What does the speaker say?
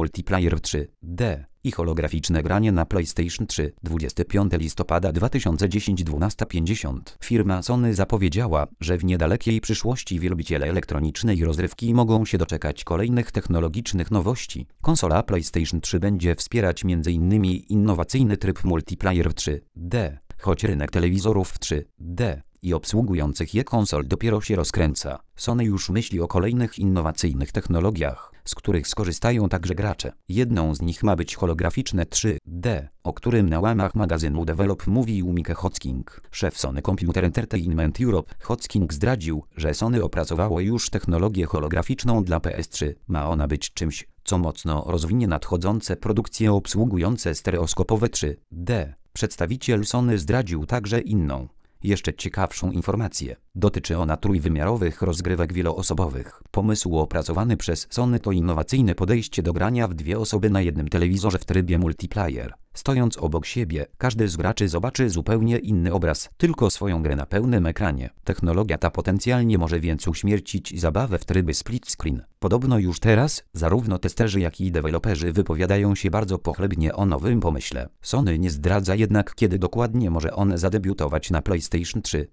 Multiplayer 3D i holograficzne granie na PlayStation 3. 25 listopada 2010 12:50. Firma Sony zapowiedziała, że w niedalekiej przyszłości wielbiciele elektronicznej rozrywki mogą się doczekać kolejnych technologicznych nowości. Konsola PlayStation 3 będzie wspierać m.in. innowacyjny tryb Multiplayer 3D, choć rynek telewizorów w 3D i obsługujących je konsol dopiero się rozkręca. Sony już myśli o kolejnych innowacyjnych technologiach, z których skorzystają także gracze. Jedną z nich ma być holograficzne 3D, o którym na łamach magazynu Develop mówił Mike Hocking, szef Sony Computer Entertainment Europe. Hocking zdradził, że Sony opracowało już technologię holograficzną dla PS3. Ma ona być czymś, co mocno rozwinie nadchodzące produkcje obsługujące stereoskopowe 3D. Przedstawiciel Sony zdradził także inną, jeszcze ciekawszą informację. Dotyczy ona trójwymiarowych rozgrywek wieloosobowych. Pomysł opracowany przez Sony to innowacyjne podejście do grania w dwie osoby na jednym telewizorze w trybie multiplayer. Stojąc obok siebie, każdy z graczy zobaczy zupełnie inny obraz, tylko swoją grę na pełnym ekranie. Technologia ta potencjalnie może więc uśmiercić zabawę w trybie split screen. Podobno już teraz, zarówno testerzy jak i deweloperzy wypowiadają się bardzo pochlebnie o nowym pomyśle. Sony nie zdradza jednak, kiedy dokładnie może on zadebiutować na PlayStation 3.